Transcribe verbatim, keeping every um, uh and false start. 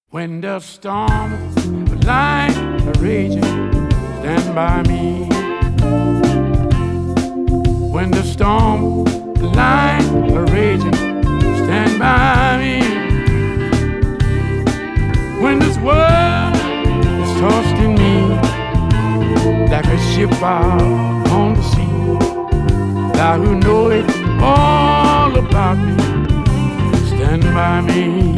When the storm of life are raging, stand by me. When the storm of life are raging, stand by me. When this world is tossed in me like a ship out on the sea, thou who know it all about me, stand by me.